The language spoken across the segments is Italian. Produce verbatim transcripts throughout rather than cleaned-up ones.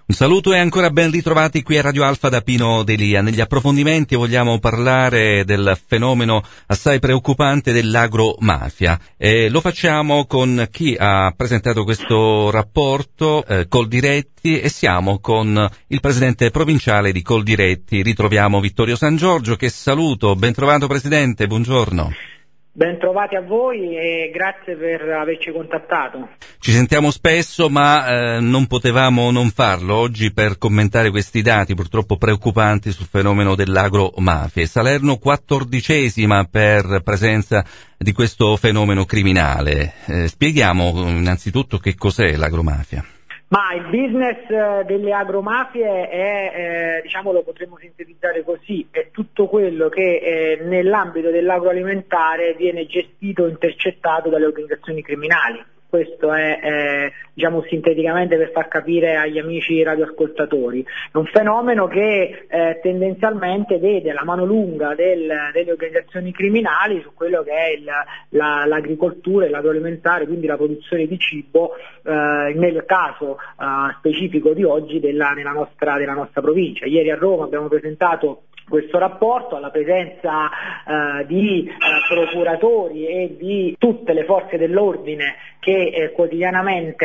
Un saluto e ancora ben ritrovati qui a Radio Alfa da Pino Delia. Negli approfondimenti vogliamo parlare del fenomeno assai preoccupante dell'agromafia e lo facciamo con chi ha presentato questo rapporto, eh, Coldiretti, e siamo con il presidente provinciale di Coldiretti. Ritroviamo Vittorio San Giorgio, che saluto. Ben trovato presidente, buongiorno. Ben trovati a voi e grazie per averci contattato. Ci sentiamo spesso, ma eh, non potevamo non farlo oggi per commentare questi dati purtroppo preoccupanti sul fenomeno dell'agromafia. Salerno quattordicesima per presenza di questo fenomeno criminale. Eh, spieghiamo innanzitutto che cos'è l'agromafia. Ma il business delle agromafie è, eh, diciamo, lo potremmo sintetizzare così, è tutto quello che eh, nell'ambito dell'agroalimentare viene gestito o intercettato dalle organizzazioni criminali. Questo è, eh, diciamo, sinteticamente per far capire agli amici radioascoltatori. È un fenomeno che eh, tendenzialmente vede la mano lunga del, delle organizzazioni criminali su quello che è il, la, l'agricoltura e l'agroalimentare, quindi la produzione di cibo, eh, nel caso eh, specifico di oggi della, nella nostra, della nostra provincia. Ieri a Roma abbiamo presentato questo rapporto alla presenza eh, di eh, procuratori e di tutte le forze dell'ordine che eh, quotidianamente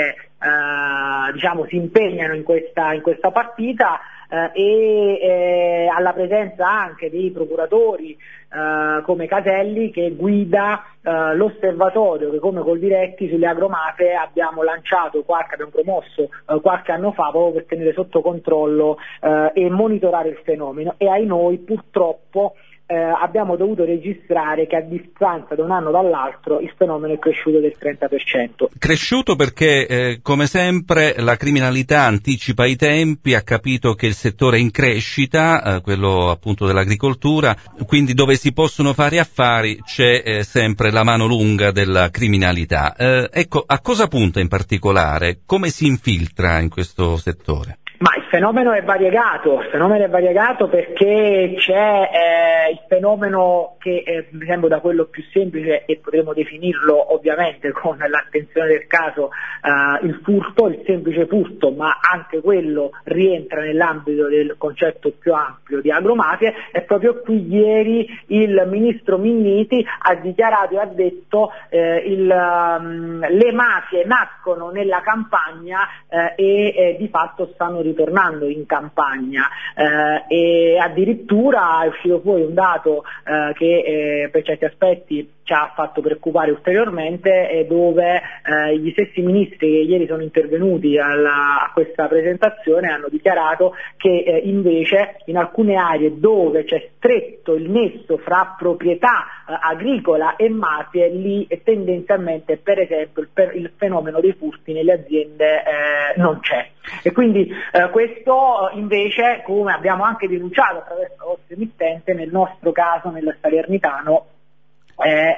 eh, diciamo, si impegnano in questa, in questa partita eh, e eh, alla presenza anche dei procuratori eh, come Caselli, che guida eh, l'osservatorio che come Coldiretti sulle agromafie abbiamo lanciato, qualche, abbiamo promosso eh, qualche anno fa proprio per tenere sotto controllo eh, e monitorare il fenomeno, e ai noi purtroppo Eh, abbiamo dovuto registrare che a distanza da un anno dall'altro il fenomeno è cresciuto del trenta per cento. Cresciuto perché, eh, come sempre, la criminalità anticipa i tempi, ha capito che il settore è in crescita, eh, quello appunto dell'agricoltura, quindi dove si possono fare affari c'è eh, sempre la mano lunga della criminalità. Eh, ecco, a cosa punta in particolare? Come si infiltra in questo settore? Ma il fenomeno è variegato, il fenomeno è variegato perché c'è eh, il fenomeno che eh, mi sembra da quello più semplice, e potremmo definirlo ovviamente con l'attenzione del caso eh, il furto, il semplice furto, ma anche quello rientra nell'ambito del concetto più ampio di agromafie. E proprio qui ieri il ministro Minniti ha dichiarato e ha detto eh, il, um, le mafie nascono nella campagna eh, e eh, di fatto stanno ritornando in campagna eh, e addirittura è uscito fuori un dato eh, che eh, per certi aspetti ci ha fatto preoccupare ulteriormente, e dove eh, gli stessi ministri che ieri sono intervenuti alla, a questa presentazione hanno dichiarato che eh, invece in alcune aree dove c'è stretto il nesso fra proprietà eh, agricola e mafie, lì eh, tendenzialmente per esempio il, per, il fenomeno dei furti nelle aziende eh, non c'è. E quindi eh, questo invece, come abbiamo anche denunciato attraverso la vostra emittente, nel nostro caso, nel Salernitano, Eh,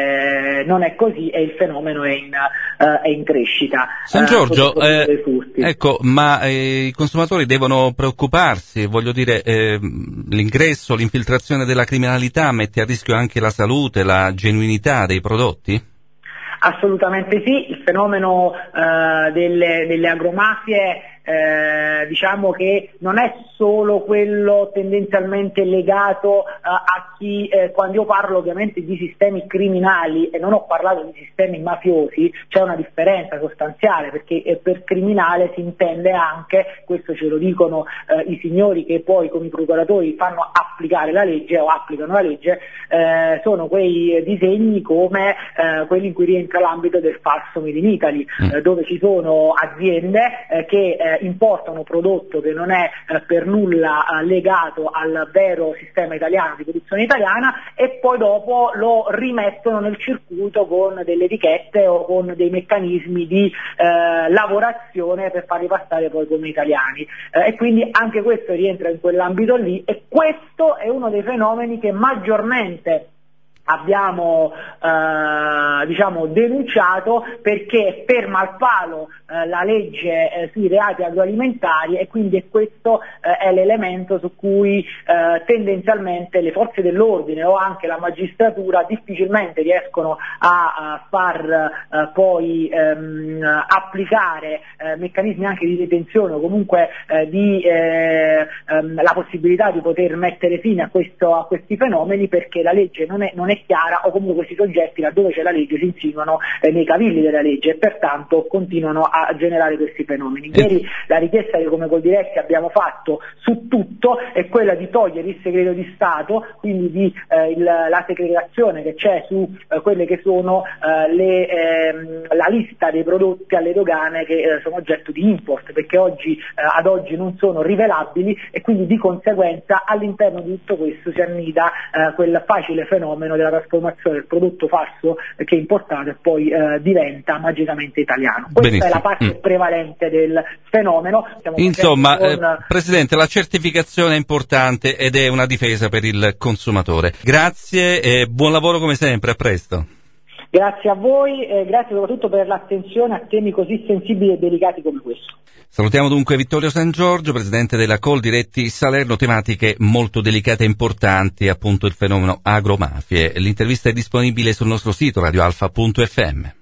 eh, non è così e il fenomeno è in, eh, è in crescita. San Giorgio, eh, ecco, ma eh, i consumatori devono preoccuparsi, voglio dire, eh, l'ingresso, l'infiltrazione della criminalità mette a rischio anche la salute, la genuinità dei prodotti? Assolutamente sì, il fenomeno eh, delle, delle agromafie eh, diciamo che non è solo quello tendenzialmente legato eh, a chi, eh, quando io parlo ovviamente di sistemi criminali e non ho parlato di sistemi mafiosi, c'è una differenza sostanziale, perché eh, per criminale si intende anche, questo ce lo dicono eh, i signori che poi come i procuratori fanno applicare la legge o applicano la legge, eh, sono quei disegni come eh, quelli in cui rientra l'ambito del falso Made in Italy, mm. eh, dove ci sono aziende eh, che eh, importano prodotto che non è eh, per nulla eh, legato al vero sistema italiano di produzione italiana, e poi dopo lo rimettono nel circuito con delle etichette o con dei meccanismi di eh, lavorazione per farli passare poi come italiani, eh, e quindi anche questo rientra in quell'ambito lì, e questo è uno dei fenomeni che maggiormente abbiamo eh, diciamo denunciato, perché è ferma al palo eh, la legge eh, sui reati agroalimentari, e quindi è questo eh, è l'elemento su cui eh, tendenzialmente le forze dell'ordine o anche la magistratura difficilmente riescono a, a far eh, poi ehm, applicare eh, meccanismi anche di detenzione o comunque eh, di eh, ehm, la possibilità di poter mettere fine a, questo, a questi fenomeni, perché la legge non è, non è chiara, o comunque questi soggetti, laddove c'è la legge, si insinuano eh, nei cavilli della legge e pertanto continuano a generare questi fenomeni. Ieri la richiesta che come Coldiretti abbiamo fatto su tutto è quella di togliere il segreto di Stato, quindi di, eh, il, la segregazione che c'è su eh, quelle che sono eh, le, ehm, la lista dei prodotti alle dogane che eh, sono oggetto di import, perché oggi eh, ad oggi non sono rivelabili, e quindi di conseguenza all'interno di tutto questo si annida eh, quel facile fenomeno della trasformazione del prodotto falso eh, che è importato e poi eh, diventa magicamente italiano. Questa Benissimo. È la parte mm. prevalente del fenomeno. Stiamo Insomma, con... eh, Presidente, la certificazione è importante ed è una difesa per il consumatore. Grazie e buon lavoro come sempre, a presto. Grazie a voi e grazie soprattutto per l'attenzione a temi così sensibili e delicati come questo. Salutiamo dunque Vittorio San Giorgio, presidente della Coldiretti Salerno, tematiche molto delicate e importanti, appunto il fenomeno agromafie. L'intervista è disponibile sul nostro sito radio alfa punto effe emme.